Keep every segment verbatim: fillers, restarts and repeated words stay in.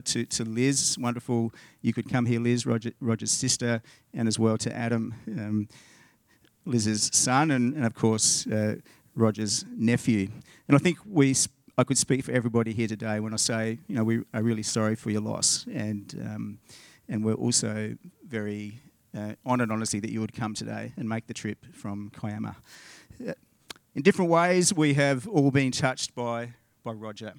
To, to Liz, wonderful you could come here, Liz, Roger, Roger's sister, and as well to Adam, um, Liz's son, and, and of course uh, Roger's nephew. And I think we, I could speak for everybody here today when I say, you know, we are really sorry for your loss, and um, and we're also very uh, honoured, honestly, that you would come today and make the trip from Kiama. Uh, in different ways, we have all been touched by by Roger,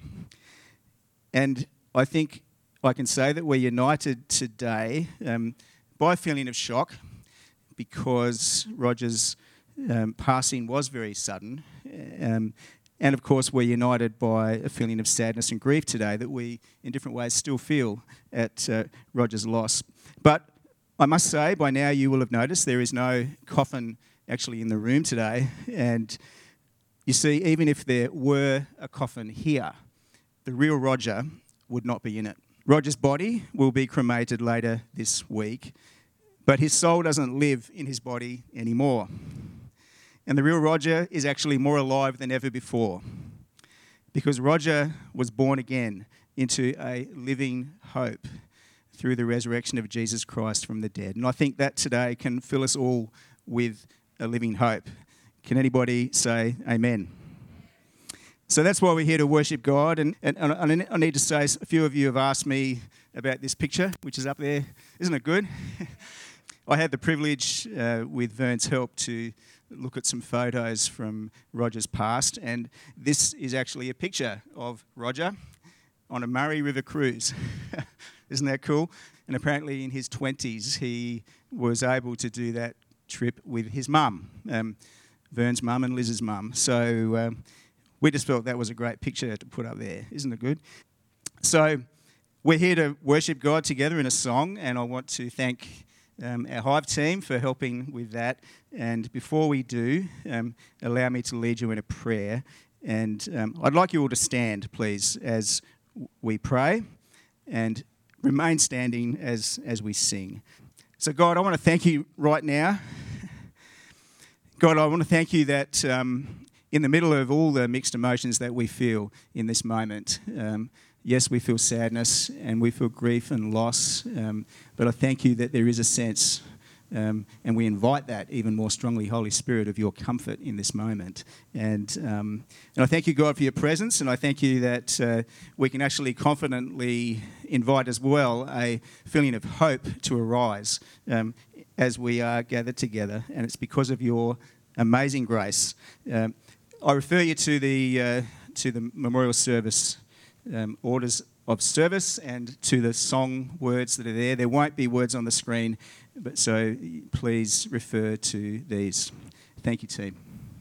and I think I can say that we're united today um, by a feeling of shock, because Roger's um, passing was very sudden. Um, and of course, we're united by a feeling of sadness and grief today that we, in different ways, still feel at uh, Roger's loss. But I must say, by now you will have noticed there is no coffin actually in the room today. And you see, even if there were a coffin here, the real Roger would not be in it. Roger's body will be cremated later this week, but his soul doesn't live in his body anymore. And the real Roger is actually more alive than ever before, because Roger was born again into a living hope through the resurrection of Jesus Christ from the dead. And I think that today can fill us all with a living hope. Can anybody say amen? So that's why we're here to worship God. And, and, and I need to say, a few of you have asked me about this picture, which is up there. Isn't it good? I had the privilege, uh, with Vern's help, to look at some photos from Roger's past. And this is actually a picture of Roger on a Murray River cruise. Isn't that cool? And apparently in his twenties, he was able to do that trip with his mum, um, Vern's mum and Liz's mum. So um, we just felt that was a great picture to put up there. Isn't it good? So we're here to worship God together in a song, and I want to thank um, our Hive team for helping with that. And before we do, um, allow me to lead you in a prayer. And um, I'd like you all to stand, please, as we pray, and remain standing as, as we sing. So God, I want to thank you right now. God, I want to thank you that um, in the middle of all the mixed emotions that we feel in this moment, um, yes, we feel sadness and we feel grief and loss, um, but I thank you that there is a sense, um, and we invite that even more strongly, Holy Spirit, of your comfort in this moment. And um, and I thank you, God, for your presence, and I thank you that uh, we can actually confidently invite as well a feeling of hope to arise um, as we are gathered together, and it's because of your amazing grace. Um, I refer you to the uh, to the memorial service um, orders of service and to the song words that are there. There won't be words on the screen, but so please refer to these. Thank you, team.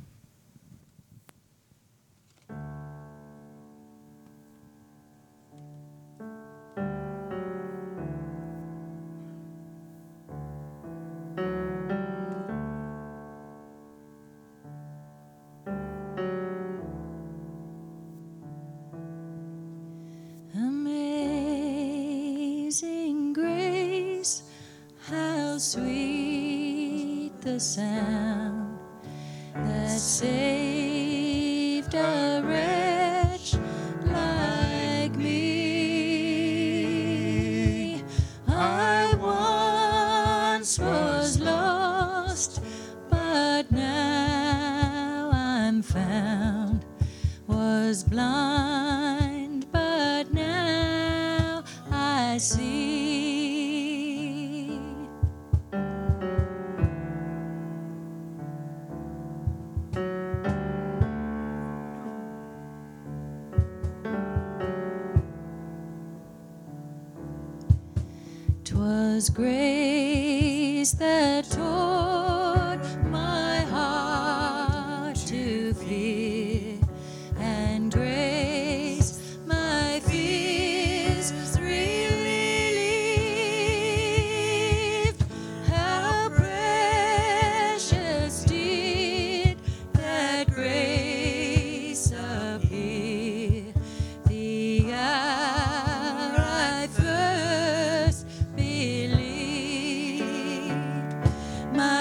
Amazing grace, how sweet the sound that saved a wretch like me. I once was lost, but now I'm found, was blind, but now I see. 'Twas grace that taught my heart to fear, and grace my fears relieved. How precious did that grace appear the hour I first believed. My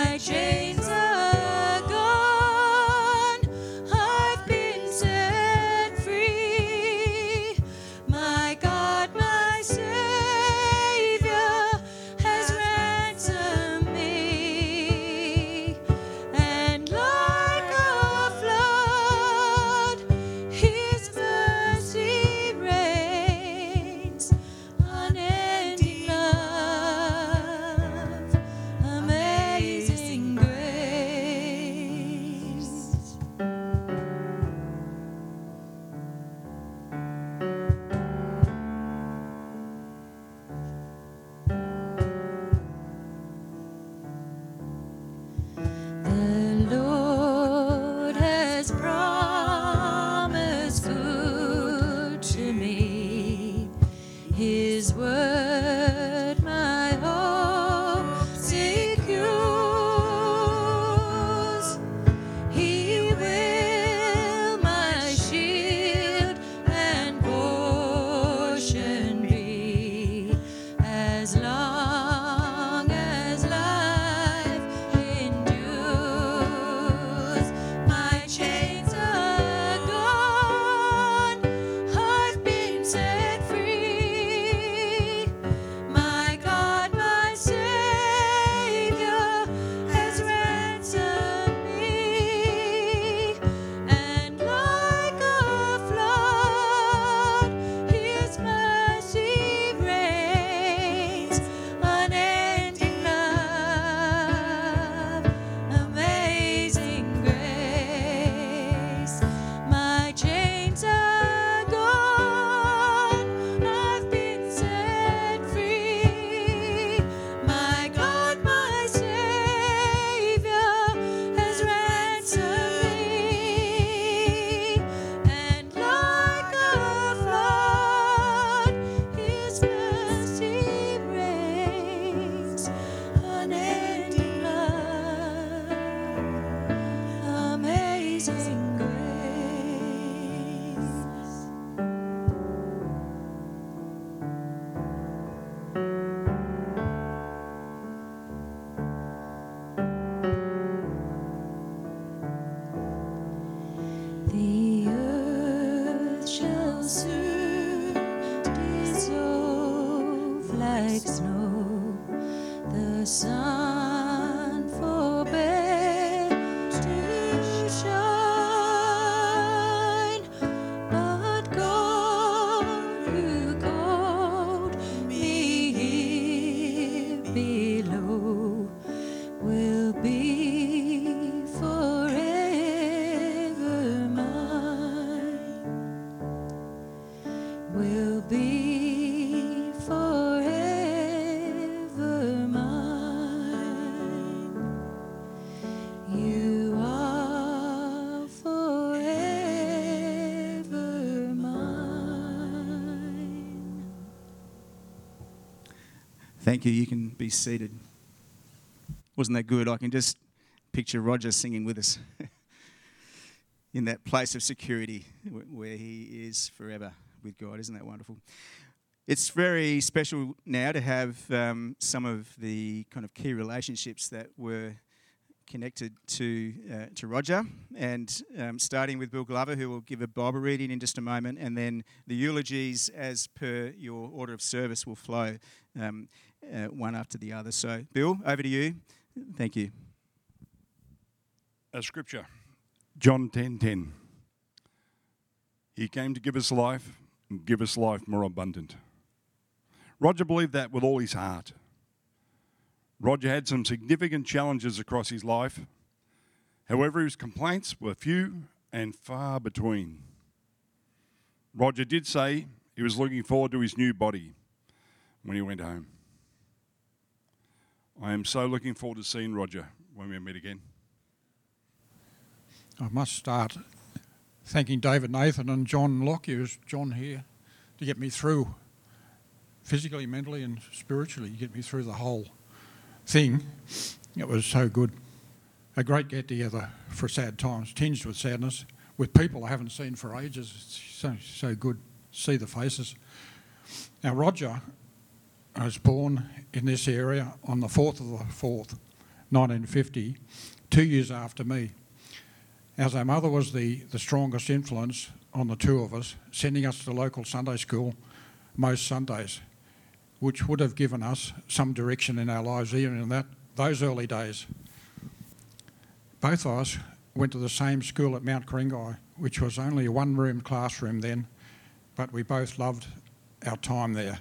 His word my hope secures. He will my shield and portion be, as long as life endures. My chains are gone, I've been set free. My God, my Savior has ransomed me, and like a flood, His mercy reigns. Unending love, amazing grace. My chains are gone, I've been set free. My God, my Savior has ransomed me, and like a flood, His mercy reigns. Unending love, amazing grace. The earth shall soon dissolve like snow. The sun forbear to shine, but God who called me here below will be forever mine, will be forever mine. You are forever mine. Thank you. You can be seated. Wasn't that good? I can just picture Roger singing with us in that place of security wh- where he is forever with God. Isn't that wonderful? It's very special now to have um, some of the kind of key relationships that were connected to uh, to Roger, and um, starting with Bill Glover, who will give a Bible reading in just a moment, and then the eulogies, as per your order of service, will flow um, uh, one after the other. So, Bill, over to you. Thank you. A scripture, John ten ten. He came to give us life and give us life more abundant. Roger believed that with all his heart. Roger had some significant challenges across his life. However, his complaints were few and far between. Roger did say he was looking forward to his new body when he went home. I am so looking forward to seeing Roger when we meet again. I must start thanking David Nathan and John Lockyer, John here, to get me through physically, mentally and spiritually, get me through the whole thing. It was so good. A great get-together for sad times, tinged with sadness, with people I haven't seen for ages. It's so, so good to see the faces. Now, Roger was born in this area on the fourth of the fourth, nineteen fifty, two years after me. As our mother was the, the strongest influence on the two of us, sending us to local Sunday school most Sundays, which would have given us some direction in our lives even in that those early days. Both of us went to the same school at Mount Ku-ring-gai, which was only a one-room classroom then, but we both loved our time there.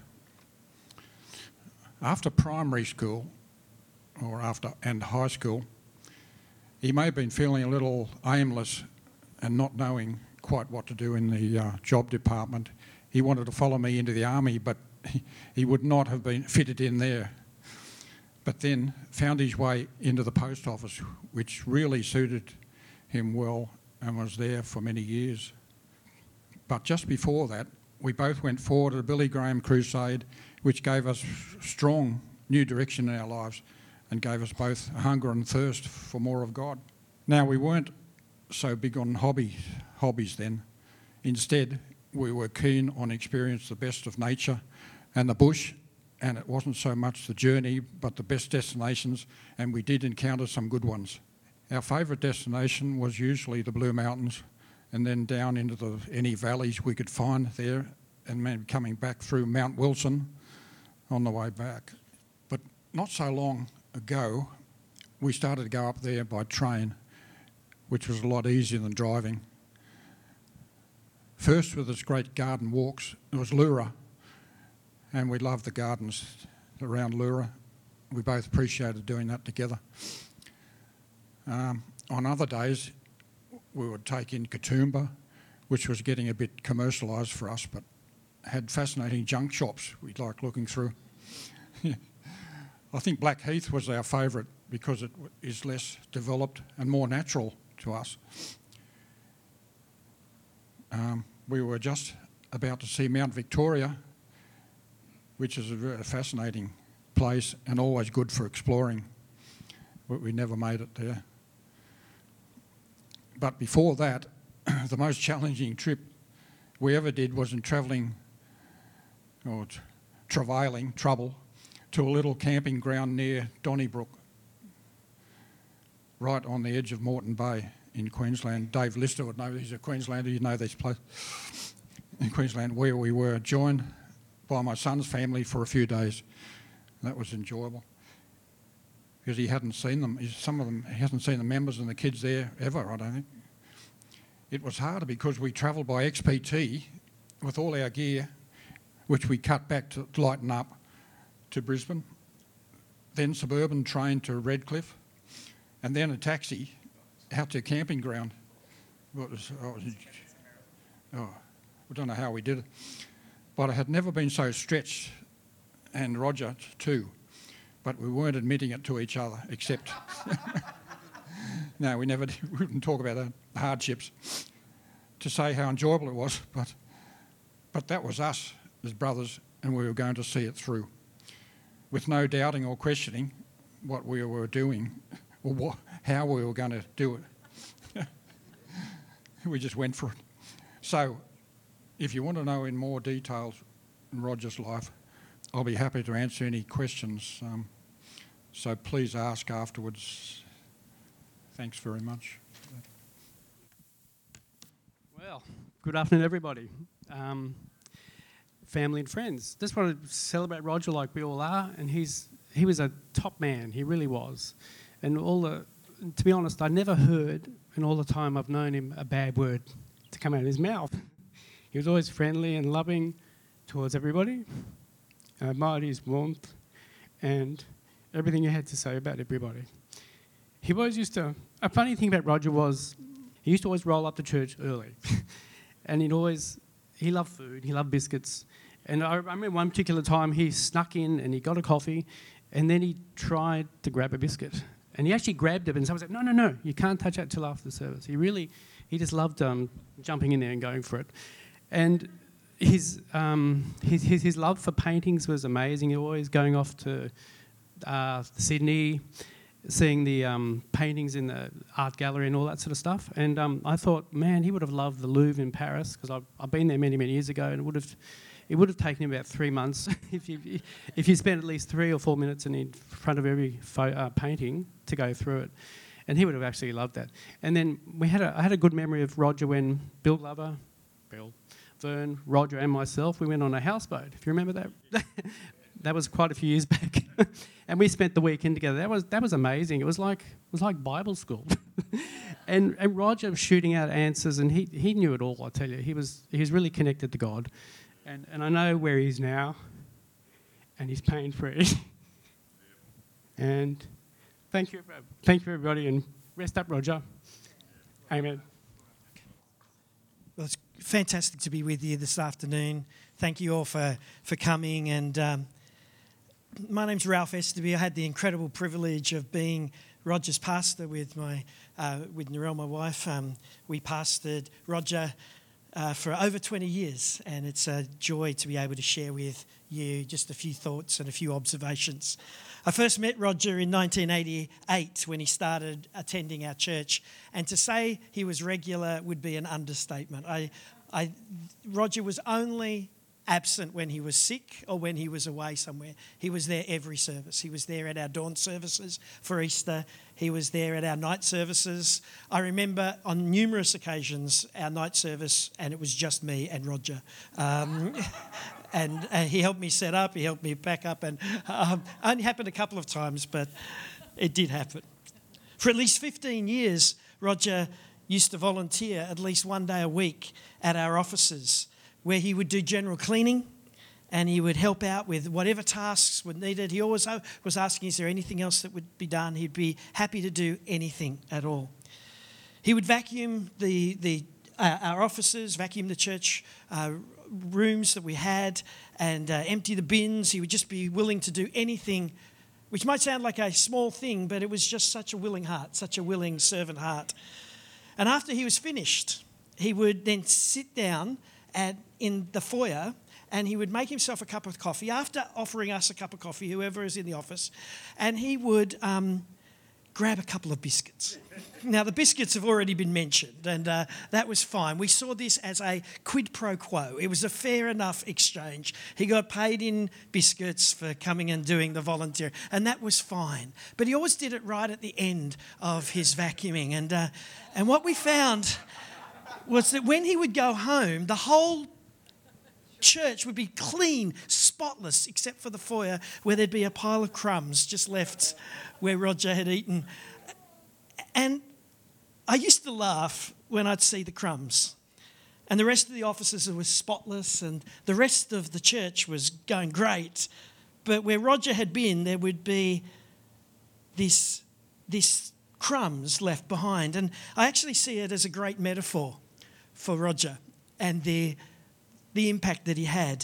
After primary school, or after and high school, he may have been feeling a little aimless and not knowing quite what to do in the uh, job department. He wanted to follow me into the army, but he, he would not have been fitted in there. But then found his way into the post office, which really suited him well and was there for many years. But just before that, we both went forward to the Billy Graham crusade which gave us strong new direction in our lives and gave us both a hunger and thirst for more of God. Now, we weren't so big on hobby, hobbies then. Instead, we were keen on experiencing the best of nature and the bush, and it wasn't so much the journey but the best destinations, and we did encounter some good ones. Our favourite destination was usually the Blue Mountains, and then down into the, any valleys we could find there, and maybe coming back through Mount Wilson on the way back. But not so long ago, we started to go up there by train, which was a lot easier than driving. First, with its great garden walks, it was Lura, and we loved the gardens around Lura. We both appreciated doing that together. Um, on other days, we would take in Katoomba, which was getting a bit commercialised for us, but had fascinating junk shops we liked looking through. I think Blackheath was our favourite because it is less developed and more natural to us. Um, we were just about to see Mount Victoria, which is a very fascinating place and always good for exploring, but we never made it there. But before that, the most challenging trip we ever did was in travelling, or t- travailing, trouble, to a little camping ground near Donnybrook, right on the edge of Moreton Bay in Queensland. Dave Lister would know, he's a Queenslander, you know this place in Queensland, where we were joined by my son's family for a few days. That was enjoyable because he hadn't seen them. Some of them, he hasn't seen the members and the kids there ever, I don't think. It was harder because we travelled by X P T with all our gear, which we cut back to lighten up to Brisbane, then suburban train to Redcliffe, and then a taxi out to a camping ground. It was, oh, oh, I don't know how we did it, but I had never been so stretched, and Roger too, but we weren't admitting it to each other, except no, we never did, we wouldn't talk about the hardships to say how enjoyable it was, but but that was us as brothers, and we were going to see it through with no doubting or questioning what we were doing or what, how we were going to do it. We just went for it. So if you want to know in more details in Roger's life, I'll be happy to answer any questions. Um, so please ask afterwards. Thanks very much. Well, good afternoon, everybody. Um, family and friends. Just want to celebrate Roger like we all are, and he's he was a top man. He really was. And all the, to be honest, I never heard in all the time I've known him a bad word to come out of his mouth. He was always friendly and loving towards everybody. I admired his warmth and everything he had to say about everybody. He always used to, a funny thing about Roger was he used to always roll up to church early. And he'd always, he loved food, he loved biscuits. And I remember one particular time he snuck in and he got a coffee and then he tried to grab a biscuit. And he actually grabbed it and someone said, no, no, no, you can't touch that till after the service. He really, he just loved um, jumping in there and going for it. And his, um, his, his, his love for paintings was amazing. He was always going off to uh, Sydney, seeing the um, paintings in the art gallery and all that sort of stuff. And um, I thought, man, he would have loved the Louvre in Paris because I've, I've been there many, many years ago, and it would have, it would have taken him about three months if you if you spent at least three or four minutes in front of every pho- uh, painting to go through it. And he would have actually loved that. And then we had a, I had a good memory of Roger when Bill Glover, Bill, Vern, Roger and myself, we went on a houseboat. If you remember that. That was quite a few years back. And we spent the weekend together. That was that was amazing. It was like it was like Bible school. and and Roger was shooting out answers, and he, he knew it all, I tell you. He was he was really connected to God. And and I know where he is now, and he's pain free. And thank you thank you everybody, and rest up, Roger. Amen. Well, it's fantastic to be with you this afternoon. Thank you all for, for coming. And um, my name's Ralph Esterby. I had the incredible privilege of being Roger's pastor with my uh, with Narelle, my wife. Um, we pastored Roger uh, for over twenty years, and it's a joy to be able to share with you just a few thoughts and a few observations. I first met Roger in nineteen eighty-eight when he started attending our church, and to say he was regular would be an understatement. I, I, Roger was only absent when he was sick or when he was away somewhere. He was there every service. He was there at our dawn services for Easter. He was there at our night services. I remember on numerous occasions our night service, and it was just me and Roger. Um, and uh, he helped me set up, he helped me pack up, and um, only happened a couple of times, but it did happen. For at least fifteen years, Roger used to volunteer at least one day a week at our offices, where he would do general cleaning and he would help out with whatever tasks were needed. He always was asking, is there anything else that would be done? He'd be happy to do anything at all. He would vacuum the, the uh, our offices, vacuum the church uh, rooms that we had, and uh, empty the bins. He would just be willing to do anything, which might sound like a small thing, but it was just such a willing heart, such a willing servant heart. And after he was finished, he would then sit down at, in the foyer, and he would make himself a cup of coffee after offering us a cup of coffee, whoever is in the office, and he would um, grab a couple of biscuits. Now, the biscuits have already been mentioned, and uh, that was fine. We saw this as a quid pro quo. It was a fair enough exchange. He got paid in biscuits for coming and doing the volunteer, and that was fine. But he always did it right at the end of his vacuuming, and uh, and what we found was that when he would go home, the whole church would be clean, spotless, except for the foyer where there'd be a pile of crumbs just left where Roger had eaten. And I used to laugh when I'd see the crumbs. And the rest of the offices were spotless and the rest of the church was going great. But where Roger had been, there would be this, this crumbs left behind. And I actually see it as a great metaphor for Roger and the, the impact that he had.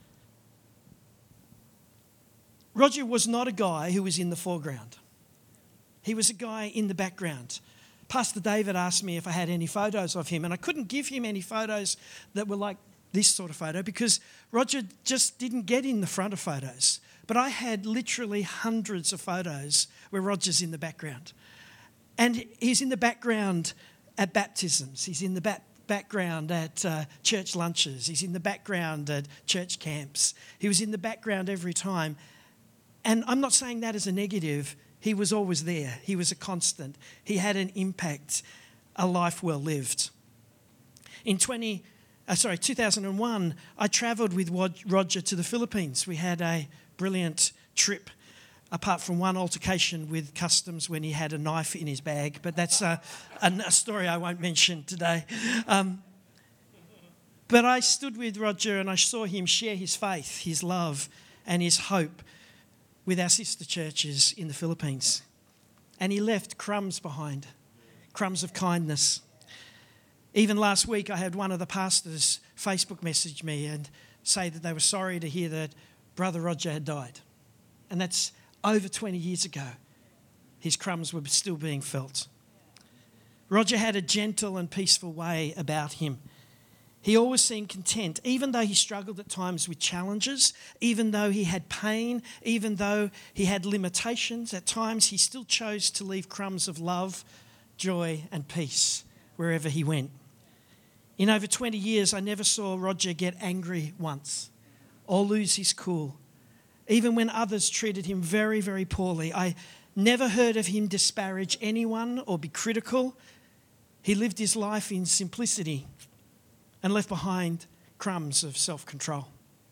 Roger was not a guy who was in the foreground. He was a guy in the background. Pastor David asked me if I had any photos of him, and I couldn't give him any photos that were like this sort of photo because Roger just didn't get in the front of photos. But I had literally hundreds of photos where Roger's in the background. And he's in the background at baptisms. He's in the back background at uh, church lunches. He's in the background at church camps. He was in the background every time. And I'm not saying that as a negative. He was always there. He was a constant. He had an impact, a life well lived. In twenty, uh, sorry, two thousand one, I travelled with Roger to the Philippines. We had a brilliant trip, apart from one altercation with customs when he had a knife in his bag. But that's a, a story I won't mention today. Um, but I stood with Roger and I saw him share his faith, his love and his hope with our sister churches in the Philippines. And he left crumbs behind, crumbs of kindness. Even last week I had one of the pastors Facebook message me and say that they were sorry to hear that Brother Roger had died. And that's over twenty years ago. His crumbs were still being felt. Roger had a gentle and peaceful way about him. He always seemed content, even though he struggled at times with challenges, even though he had pain, even though he had limitations. At times he still chose to leave crumbs of love, joy and peace wherever he went. In over twenty years, I never saw Roger get angry once or lose his cool. Even when others treated him very, very poorly, I never heard of him disparage anyone or be critical. He lived his life in simplicity and left behind crumbs of self-control.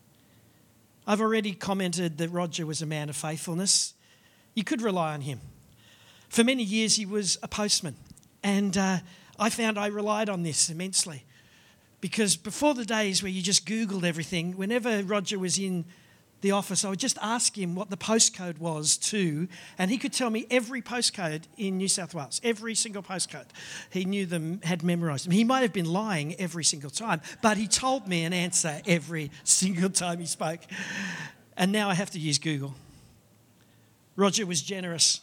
I've already commented that Roger was a man of faithfulness. You could rely on him. For many years he was a postman, and uh, I found I relied on this immensely because before the days where you just Googled everything, whenever Roger was in the office, I would just ask him what the postcode was to, and he could tell me every postcode in New South Wales, every single postcode. He knew them, had memorised them. He might have been lying every single time, but he told me an answer every single time he spoke. And now I have to use Google. Roger was generous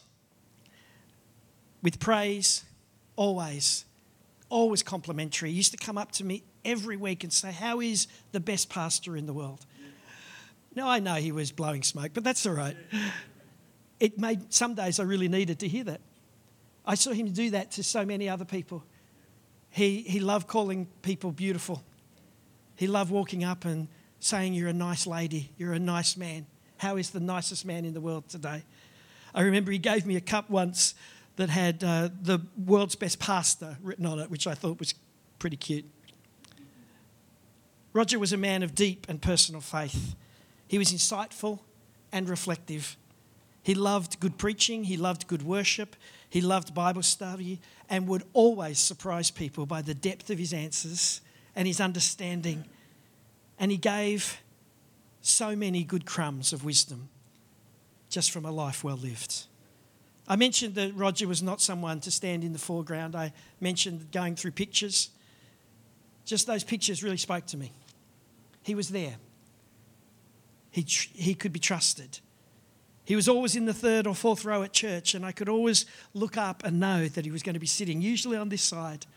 with praise, always, always complimentary. He used to come up to me every week and say, how is the best pastor in the world? Now, I know he was blowing smoke, but that's all right. It made, some days I really needed to hear that. I saw him do that to so many other people. He, he loved calling people beautiful. He loved walking up and saying, you're a nice lady, you're a nice man. How is the nicest man in the world today? I remember he gave me a cup once that had uh, the world's best pastor written on it, which I thought was pretty cute. Roger was a man of deep and personal faith. He was insightful and reflective. He loved good preaching, he loved good worship, he loved Bible study, and would always surprise people by the depth of his answers and his understanding. And he gave so many good crumbs of wisdom just from a life well lived. I mentioned that Roger was not someone to stand in the foreground. I mentioned going through pictures. Just those pictures really spoke to me. He was there. He, tr- he could be trusted. He was always in the third or fourth row at church, and I could always look up and know that he was going to be sitting, usually on this side.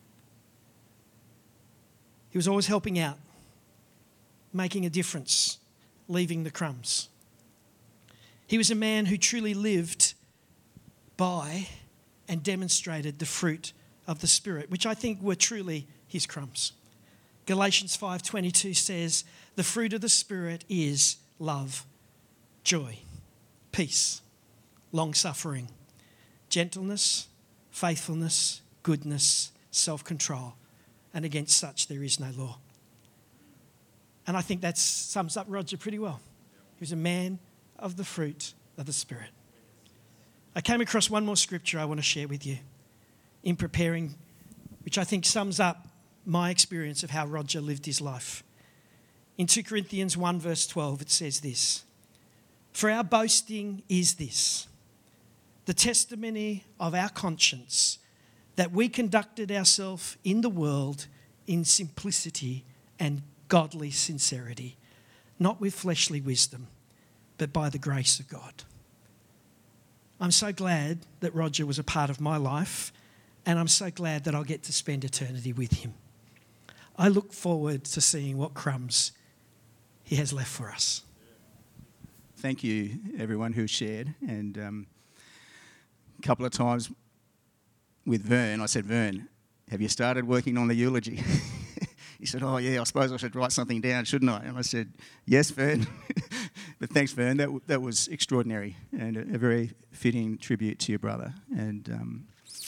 He was always helping out, making a difference, leaving the crumbs. He was a man who truly lived by and demonstrated the fruit of the Spirit, which I think were truly his crumbs. Galatians five twenty-two says, the fruit of the Spirit is love, joy, peace, long-suffering, gentleness, faithfulness, goodness, self-control, and against such there is no law. And I think that sums up Roger pretty well. He was a man of the fruit of the Spirit. I came across one more scripture I want to share with you in preparing, which I think sums up my experience of how Roger lived his life. In two Corinthians one verse twelve, it says this, for our boasting is this, the testimony of our conscience, that we conducted ourselves in the world in simplicity and godly sincerity, not with fleshly wisdom, but by the grace of God. I'm so glad that Roger was a part of my life, and I'm so glad that I'll get to spend eternity with him. I look forward to seeing what crumbs he has left for us. Thank you, everyone who shared. And um, a couple of times with Vern, I said, Vern, have you started working on the eulogy? He said, oh, yeah, I suppose I should write something down, shouldn't I? And I said, yes, Vern. But thanks, Vern. That, w- that was extraordinary and a, a very fitting tribute to your brother. And um,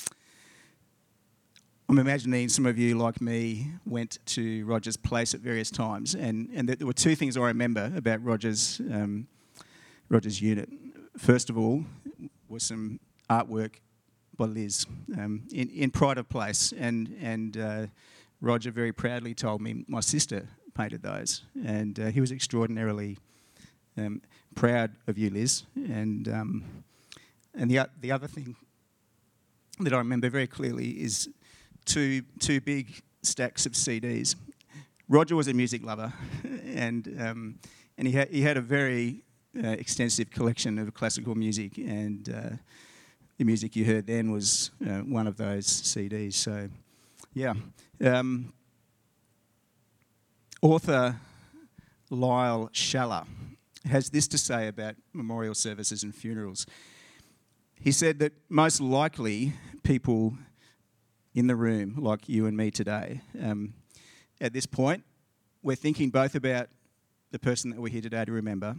I'm imagining some of you, like me, went to Roger's place at various times. And, and there were two things I remember about Roger's, um, Roger's unit. First of all was some artwork by Liz um, in, in pride of place. And, and uh, Roger very proudly told me my sister painted those. And uh, he was extraordinarily um, proud of you, Liz. And um, and the, the other thing that I remember very clearly is two two big stacks of C Ds. Roger was a music lover, and um, and he had he had a very uh, extensive collection of classical music, and uh, the music you heard then was uh, one of those C Ds. So, yeah. Um, author Lyle Schaller has this to say about memorial services and funerals. He said that most likely people in the room, like you and me today, um, at this point, we're thinking both about the person that we're here today to remember,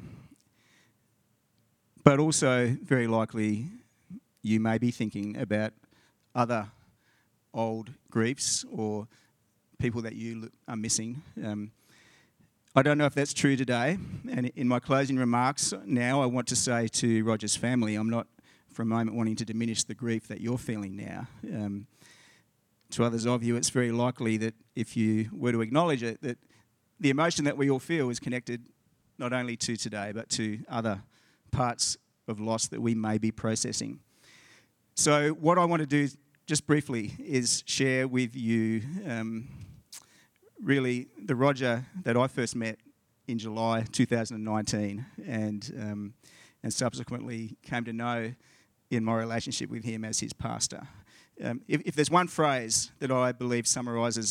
but also very likely you may be thinking about other old griefs or people that you are missing. Um, I don't know if that's true today, and in my closing remarks now, I want to say to Roger's family, I'm not for a moment wanting to diminish the grief that you're feeling now. Um, to others of you, it's very likely that if you were to acknowledge it, that the emotion that we all feel is connected not only to today, but to other parts of loss that we may be processing. So what I want to do just briefly is share with you um, really the Roger that I first met in July two thousand nineteen and um, and subsequently came to know in my relationship with him as his pastor. Um, if, if there's one phrase that I believe summarises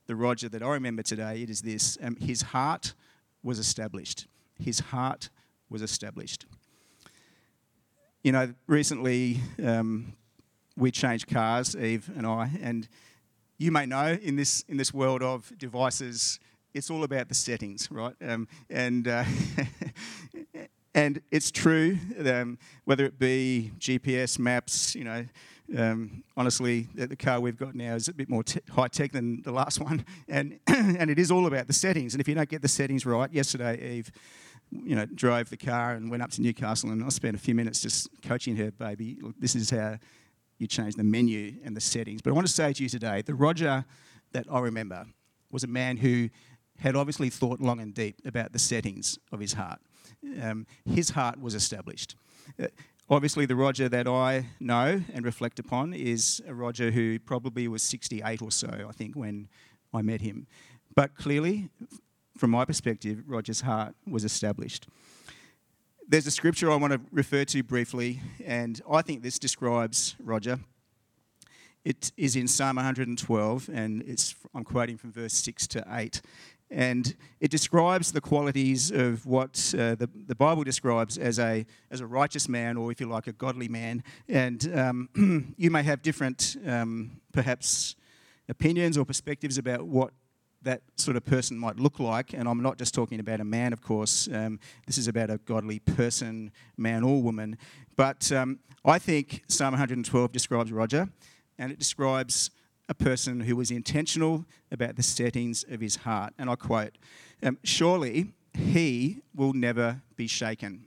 the Roger that I remember today, it is this. Um, his heart was established. His heart was established. You know, recently um, we changed cars, Eve and I, and you may know in this in this world of devices, it's all about the settings, right? Um, and uh, and it's true, um, whether it be G P S maps, you know, um, honestly, the, the car we've got now is a bit more te- high tech than the last one, and and it is all about the settings. And if you don't get the settings right, yesterday Eve, you know, drove the car and went up to Newcastle, and I spent a few minutes just coaching her, baby. Look, this is how you change the menu and the settings. But I want to say to you today, the Roger that I remember was a man who had obviously thought long and deep about the settings of his heart. Um, his heart was established. Uh, obviously, the Roger that I know and reflect upon is a Roger who probably was sixty-eight or so, I think, when I met him. But clearly, from my perspective, Roger's heart was established. There's a scripture I want to refer to briefly, and I think this describes Roger. It is in Psalm one hundred twelve, and it's, I'm quoting from verse six to eight. And it describes the qualities of what uh, the, the Bible describes as a as a righteous man, or if you like, a godly man. And um, you may have different, um, perhaps, opinions or perspectives about what that sort of person might look like. And I'm not just talking about a man, of course. Um, this is about a godly person, man or woman. But um, I think Psalm one hundred twelve describes Roger, and it describes a person who was intentional about the settings of his heart. And I quote, um, surely he will never be shaken.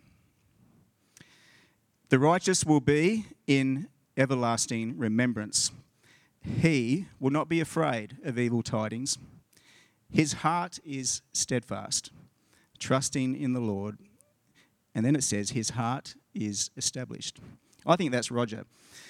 The righteous will be in everlasting remembrance. He will not be afraid of evil tidings. His heart is steadfast, trusting in the Lord. And then it says his heart is established. I think that's Roger.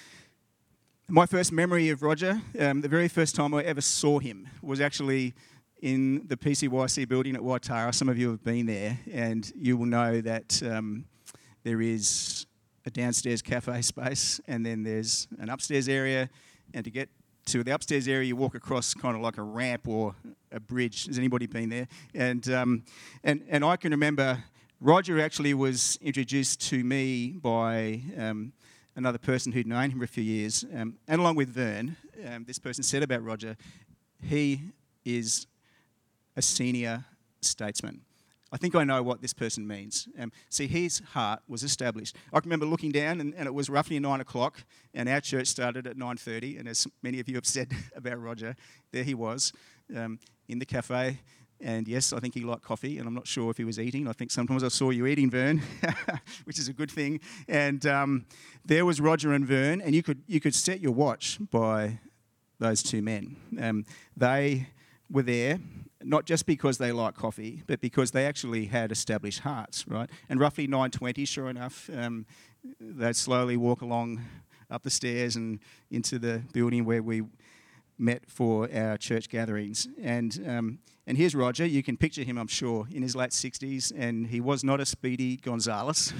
My first memory of Roger, um, the very first time I ever saw him, was actually in the P C Y C building at Waitara. Some of you have been there, and you will know that um, there is a downstairs cafe space, and then there's an upstairs area, and to get to the upstairs area, you walk across kind of like a ramp or a bridge. Has anybody been there? And um, and and I can remember Roger actually was introduced to me by um, another person who'd known him for a few years, um, and along with Vern, um, this person said about Roger, he is a senior statesman. I think I know what this person means. Um, see, his heart was established. I can remember looking down, and, and it was roughly nine o'clock, and our church started at nine thirty, and as many of you have said about Roger, there he was um, in the cafe. And yes, I think he liked coffee, and I'm not sure if he was eating. I think sometimes I saw you eating, Vern, which is a good thing. And um, there was Roger and Vern, and you could you could set your watch by those two men. Um, they were there, not just because they liked coffee, but because they actually had established hearts, right? And roughly nine twenty, sure enough, um, they'd slowly walk along up the stairs and into the building where we met for our church gatherings. And um, and here's Roger. You can picture him, I'm sure, in his late sixties, and he was not a Speedy Gonzales.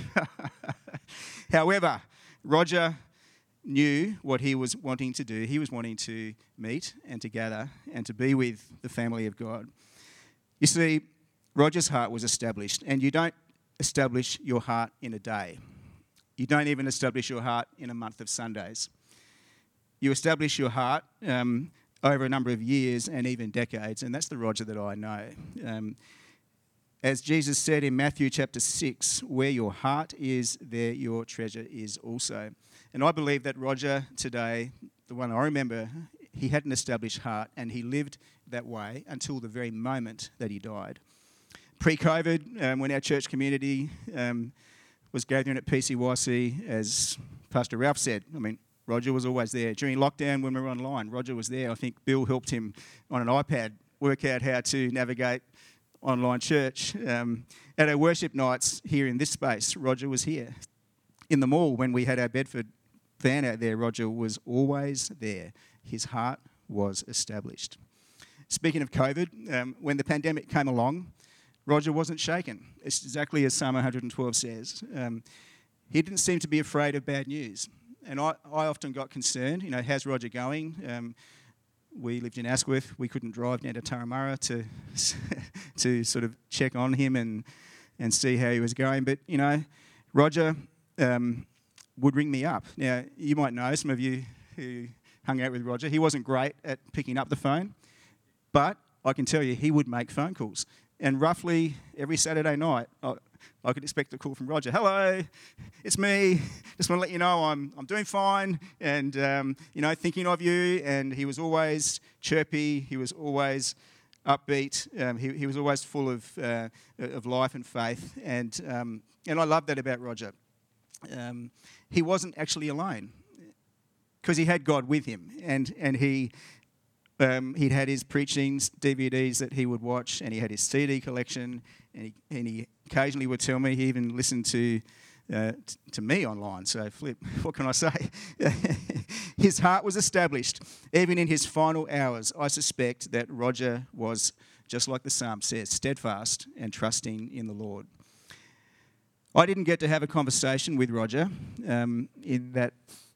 However, Roger knew what he was wanting to do. He was wanting to meet and to gather and to be with the family of God. You see, Roger's heart was established, and you don't establish your heart in a day. You don't even establish your heart in a month of Sundays. You establish your heart um, over a number of years and even decades, and that's the Roger that I know. Um, as Jesus said in Matthew chapter six, where your heart is, there your treasure is also. And I believe that Roger today, the one I remember, he had an established heart, and he lived that way until the very moment that he died. Pre-COVID, um, when our church community um, was gathering at P C Y C, as Pastor Ralph said, I mean, Roger was always there. During lockdown when we were online, Roger was there. I think Bill helped him on an iPad work out how to navigate online church. Um, at our worship nights here in this space, Roger was here. In the mall, when we had our Bedford van out there, Roger was always there. His heart was established. Speaking of COVID, um, when the pandemic came along, Roger wasn't shaken. It's exactly as Psalm one hundred twelve says. Um, he didn't seem to be afraid of bad news. And I, I often got concerned, you know, how's Roger going? Um, we lived in Asquith. We couldn't drive down to Turramurra to to sort of check on him and and see how he was going. But, you know, Roger um, would ring me up. Now, you might know, some of you who hung out with Roger, he wasn't great at picking up the phone, but I can tell you he would make phone calls. And roughly every Saturday night, I, I could expect a call from Roger. Hello, it's me. Just want to let you know I'm I'm doing fine, and um, you know, thinking of you. And he was always chirpy. He was always upbeat. Um, he he was always full of uh, of life and faith. And um, and I love that about Roger. Um, he wasn't actually alone, because he had God with him, and and he. Um, he'd had his preachings, D V Ds that he would watch, and he had his C D collection, and he, and he occasionally would tell me he even listened to uh, t- to me online. So, flip, what can I say? His heart was established. Even in his final hours, I suspect that Roger was, just like the psalm says, steadfast and trusting in the Lord. I didn't get to have a conversation with Roger um, in that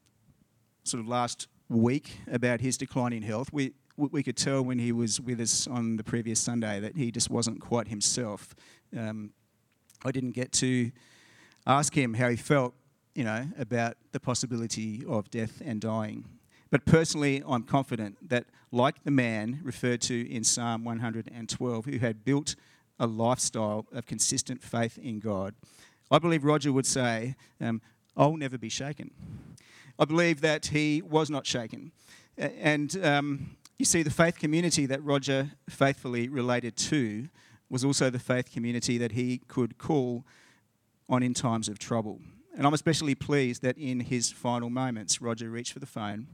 sort of last week about his decline in health. We we could tell when he was with us on the previous Sunday that he just wasn't quite himself. Um, I didn't get to ask him how he felt, you know, about the possibility of death and dying. But personally, I'm confident that, like the man referred to in Psalm one hundred twelve, who had built a lifestyle of consistent faith in God, I believe Roger would say, um, I'll never be shaken. I believe that he was not shaken. And um, you see, the faith community that Roger faithfully related to was also the faith community that he could call on in times of trouble. And I'm especially pleased that in his final moments, Roger reached for the phone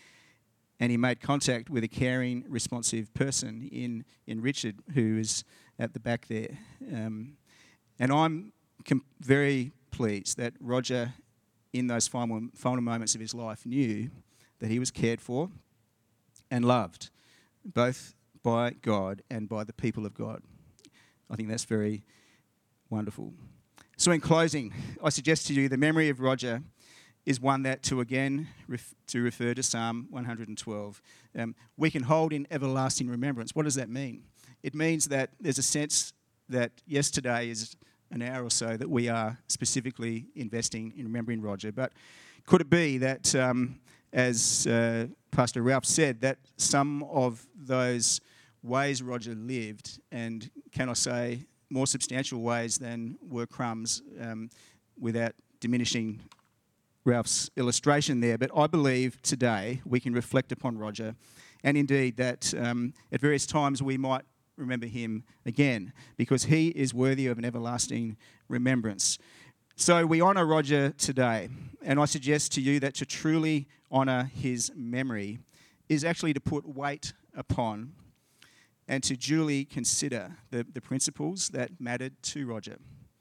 and he made contact with a caring, responsive person in, in Richard, who is at the back there. Um, and I'm com- very pleased that Roger, in those final, final moments of his life, knew that he was cared for and loved, both by God and by the people of God. I think that's very wonderful. So in closing, I suggest to you the memory of Roger is one that, to again ref- to refer to Psalm one hundred twelve, um, we can hold in everlasting remembrance. What does that mean? It means that there's a sense that yesterday is an hour or so that we are specifically investing in remembering Roger. But could it be that, um, as uh, Pastor Ralph said, that some of those ways Roger lived, and can I say more substantial ways than were crumbs, um, without diminishing Ralph's illustration there, but I believe today we can reflect upon Roger, and indeed that um, at various times we might remember him again, because he is worthy of an everlasting remembrance. So we honour Roger today, and I suggest to you that to truly honour his memory is actually to put weight upon and to duly consider the, the principles that mattered to Roger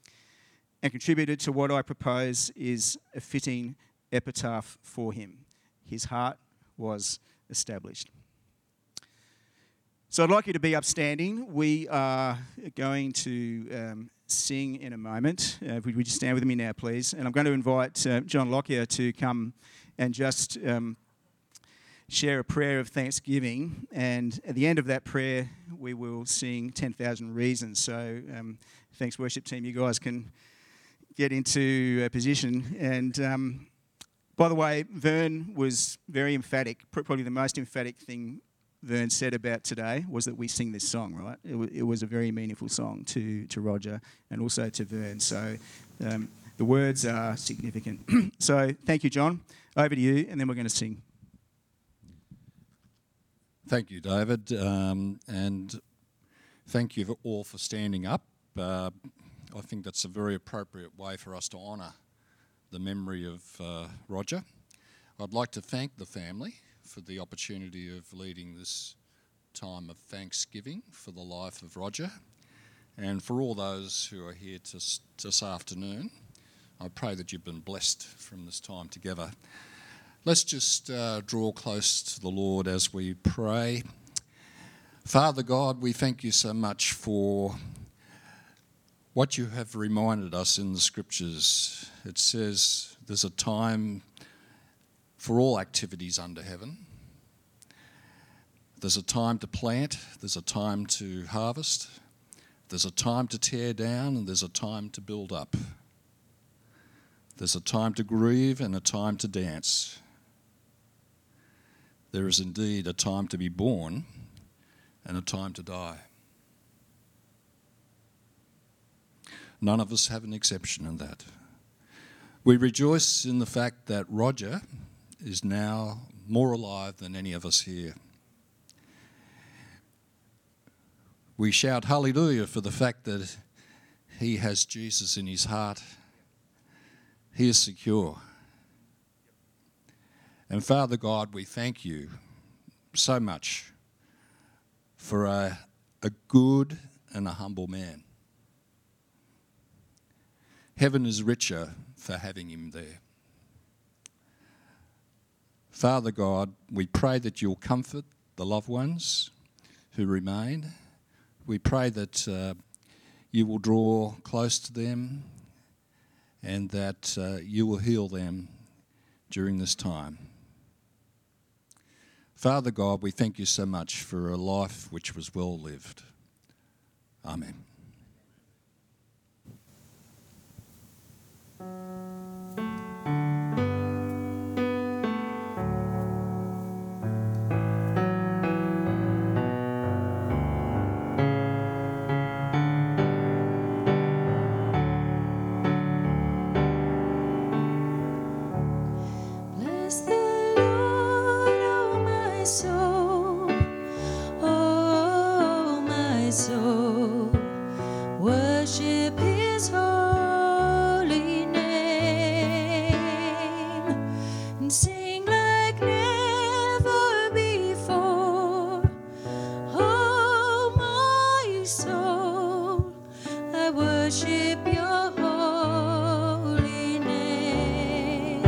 and contributed to what I propose is a fitting epitaph for him. His heart was established. So I'd like you to be upstanding. We are going to um, sing in a moment. Uh, would you just stand with me now, please? And I'm going to invite uh, John Lockyer to come and just um, share a prayer of thanksgiving. And at the end of that prayer, we will sing ten thousand Reasons. So um, thanks, worship team. You guys can get into a position. And um, by the way, Vern was very emphatic. Probably the most emphatic thing Vern said about today was that we sing this song, right? It, w- it was a very meaningful song to, to Roger and also to Vern. So um, the words are significant. So thank you, John. Over to you, and then we're going to sing. Thank you, David, um, and thank you all for standing up. Uh, I think that's a very appropriate way for us to honour the memory of uh, Roger. I'd like to thank the family for the opportunity of leading this time of thanksgiving for the life of Roger, and for all those who are here to, this afternoon. I pray that you've been blessed from this time together. Let's just uh, draw close to the Lord as we pray. Father God, we thank you so much for what you have reminded us in the Scriptures. It says there's a time for all activities under heaven. There's a time to plant, there's a time to harvest, there's a time to tear down, and there's a time to build up. There's a time to grieve and a time to dance. There is indeed a time to be born and a time to die. None of us have an exception in that. We rejoice in the fact that Roger is now more alive than any of us here. We shout hallelujah for the fact that he has Jesus in his heart. He is secure. And Father God, we thank you so much for a, a good and a humble man. Heaven is richer for having him there. Father God, we pray that you'll comfort the loved ones who remain. We pray that uh, you will draw close to them and that uh, you will heal them during this time. Father God, we thank you so much for a life which was well lived. Amen. Bless the Lord, oh my soul, oh my soul. Worship His holy name and sing like never before. Oh my soul, I worship Your holy name.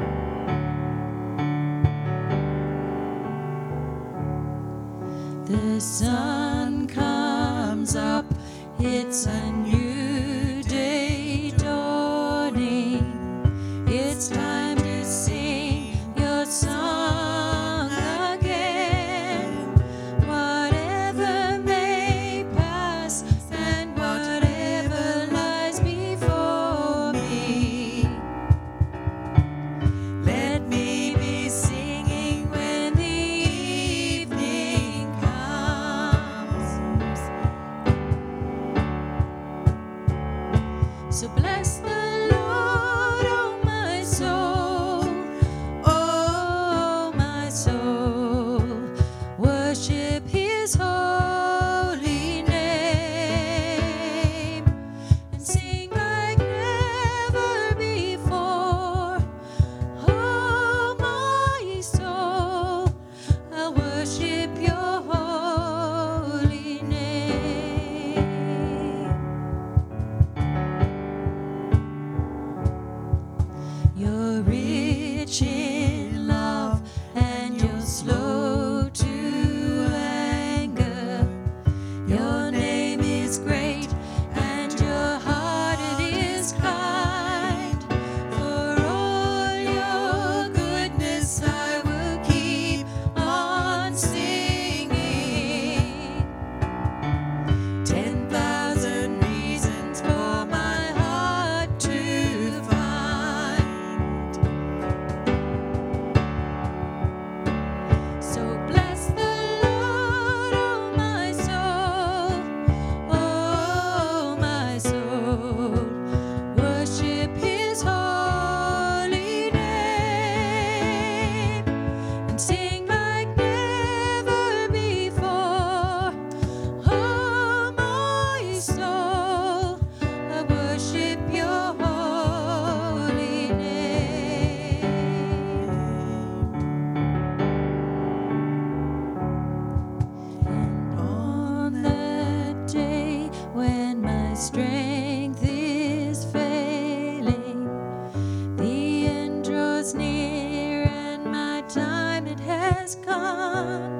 The sun comes up, it's a new day dawning. It's time to sing Your song again. Whatever may pass and whatever lies before me, let me be singing when the evening comes. So bless the Lord, oh my soul, oh my soul. Worship His holy name and sing like never before. Oh my soul, I worship Your holy name. You're rich in love and You're slow to anger. Your name is great and Your heart it is kind. For all Your goodness I will keep on singing. Ten thousand reasons for my heart to find. So bless the Lord, oh my soul, oh my soul. Worship His holy name and sing like never before. Oh my soul, I worship Your holy name. And on that day when my strength is failing, the end draws near and my time it has come.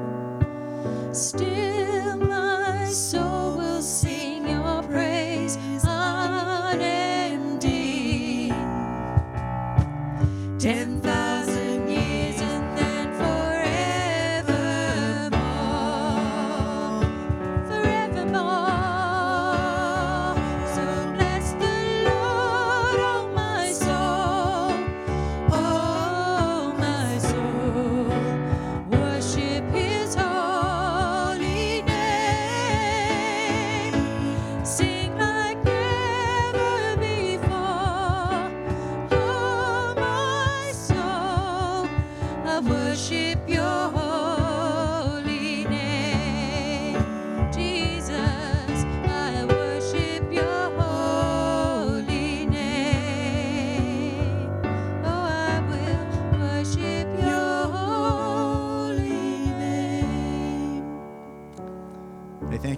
Still my soul will sing Your praise unending. Ten thousand years and then forevermore.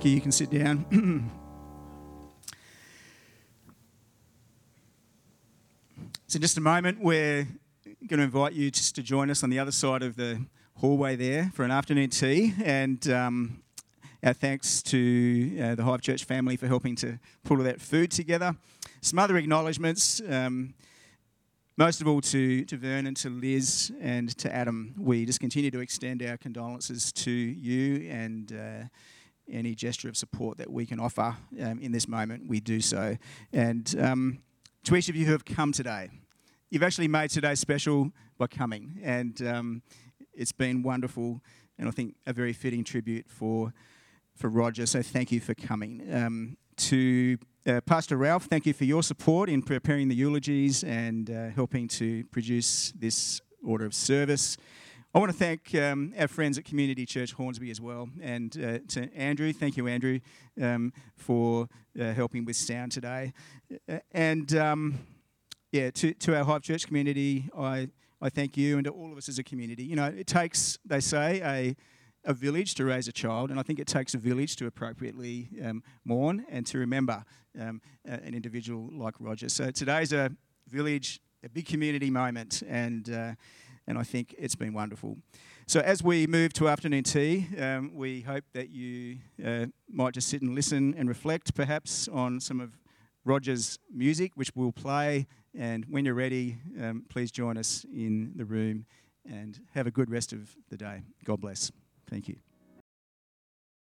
Thank you. You can sit down. So in just a moment, we're going to invite you just to join us on the other side of the hallway there for an afternoon tea. And um, our thanks to uh, the Hive Church family for helping to put all that food together. Some other acknowledgements. Um, Most of all to, to Vernon, to Liz and to Adam. We just continue to extend our condolences to you, and uh, any gesture of support that we can offer um, in this moment, we do so. And um, to each of you who have come today, you've actually made today special by coming, and um, it's been wonderful, and I think a very fitting tribute for, for Roger, so thank you for coming. Um, to Uh, Pastor Ralph, thank you for your support in preparing the eulogies and uh, helping to produce this order of service. I want to thank um, our friends at Community Church Hornsby as well. And uh, to Andrew, thank you, Andrew, um, for uh, helping with sound today. Uh, and um, yeah, to, to our Hive Church community, I, I thank you, and to all of us as a community. You know, it takes, they say, a a village to raise a child, and I think it takes a village to appropriately um, mourn and to remember um, a, an individual like Roger. So today's a village, a big community moment, and uh, and I think it's been wonderful. So as we move to afternoon tea, um, we hope that you uh, might just sit and listen and reflect perhaps on some of Roger's music, which we'll play, and when you're ready, um, please join us in the room and have a good rest of the day. God bless. Thank you.